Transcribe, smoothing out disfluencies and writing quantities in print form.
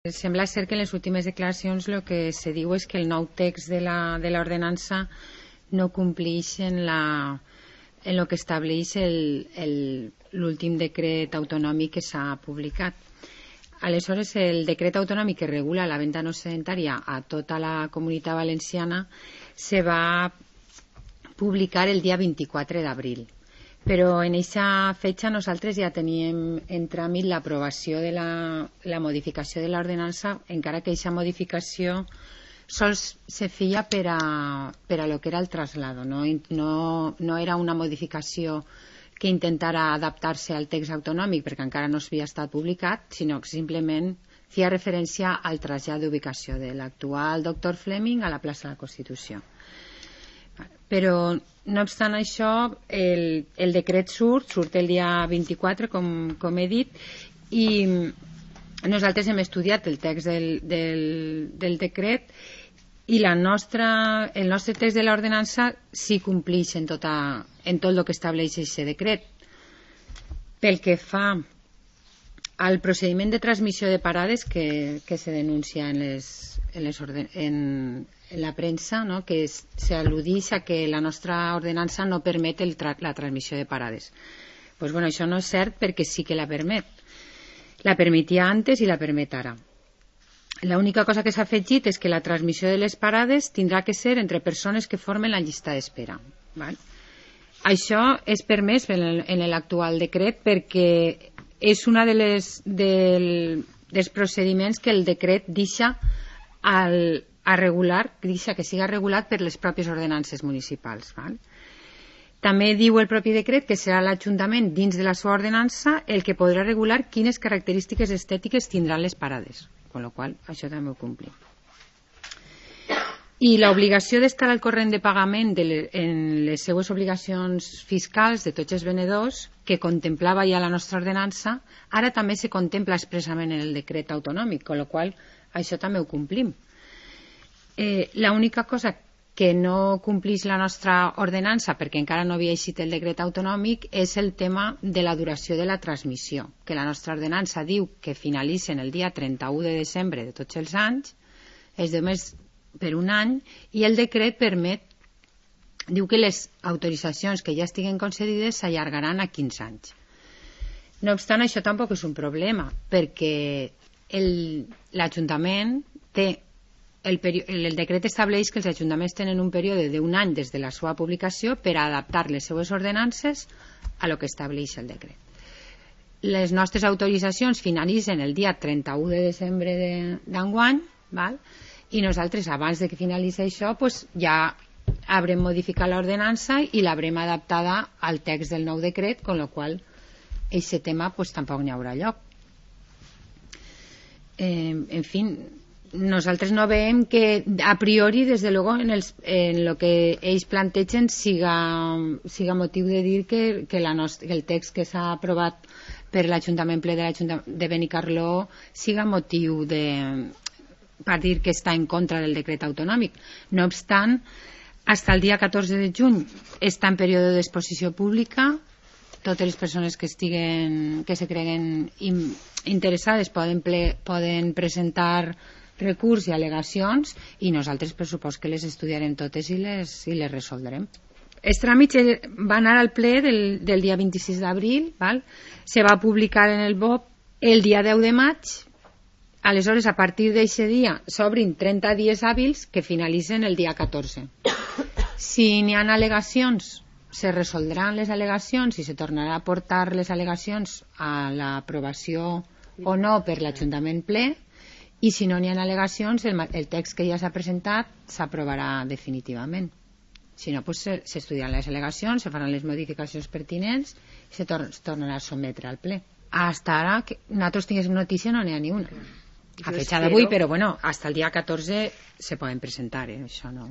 Sembla ser que en les últimes declaracions el que se diu és que el nou text de l'ordenança no compleix en el que estableix l'últim decret autonòmic que s'ha publicat. Aleshores, el decret autonòmic que regula la venda no sedentària a tota la Comunitat Valenciana se va publicar el dia 24 d'abril. Però en aquesta fetge nosaltres ja teníem en tràmit l'aprovació de la modificació de l'ordenança, encara que aquesta modificació sols se feia per a lo que era el traslado, no era una modificació que intentara adaptar-se al text autonòmic perquè encara no havia estat publicat, sinó que simplement feia referència al trasllat d'ubicació de l'actual Dr. Fleming a la plaça de la Constitució. Però no obstant això, el decret surt el dia 24, com he dit, i nosaltres hem estudiat el text del decret i el nostre text de l'ordenança sí compleix en tot el que estableix aquest decret. Pel que fa al procediment de transmissió de parades que se denuncia en la premsa, que s'al·ludeix a que la nostra ordenança no permet la transmissió de parades. Això no és cert, perquè sí que la permet. La permetia antes i la permet ara. L'única cosa que s'ha afegit és que la transmissió de les parades tindrà que ser entre persones que formen la llista d'espera. Això és permès en l'actual decret perquè és un dels procediments que el decret deixa a regular, deixa que siga regulat per les pròpies ordenances municipals. També diu el propi decret que serà l'Ajuntament dins de la seva ordenança el que podrà regular quines característiques estètiques tindran les parades, amb la qual cosa això també ho complim. I l'obligació d'estar al corrent de pagament en les seues obligacions fiscals de tots els venedors, que contemplava ja la nostra ordenança, ara també se contempla expressament en el decret autonòmic, amb la qual cosa això també ho complim. L'única cosa que no compleix la nostra ordenança, perquè encara no havia eixit el decret autonòmic, és el tema de la duració de la transmissió, que la nostra ordenança diu que finalitzen el dia 31 de desembre de tots els anys, és només per un any, i el decret diu que les autoritzacions que ja estiguen concedides s'allargaran a 15 anys. No obstant, això tampoc és un problema, perquè l'Ajuntament té el decret estableix que els ajuntaments tenen un període d'un any des de la seva publicació per a adaptar les seues ordenances a lo que estableix el decret. Les nostres autoritzacions finalitzen el dia 31 de desembre d'enguany, i nosaltres abans de que finalitzi això ja haurem modificat l'ordenança i l'haurem adaptada al text del nou decret, amb la qual cosa aquest tema tampoc n'hi haurà lloc. En fi, nosaltres no veiem que a priori, des de luego, en el que ells plantegen siga motiu de dir que el text que s'ha aprovat per l'Ajuntament ple de Benicarló siga motiu per dir que està en contra del decret autonòmic. No obstant, fins al dia 14 de juny està en període d'exposició pública. Totes les persones que se creguen interessades poden presentar recurs i al·legacions, i nosaltres per supost que les estudiarem totes i les resoldrem. Els tràmits van anar al ple del dia 26 d'abril, se va publicar en el BOP el dia 10 de maig. Aleshores, a partir d'aquest dia s'obrin 30 dies hàbils que finalitzen el dia 14. Si n'hi ha al·legacions, se resoldran les al·legacions i se tornarà a portar les al·legacions a l'aprovació o no per l'Ajuntament ple, i si no n'hi ha al·legacions, el text que ja s'ha presentat s'aprovarà definitivament. Si no, s'estudiaran les al·legacions, se faran les modificacions pertinents i se tornarà a sotmetre al ple. Fins ara, nosaltres tinguéssim notícia, no n'hi ha ni una. A fecha d'avui, però fins al dia 14 se poden presentar, això no.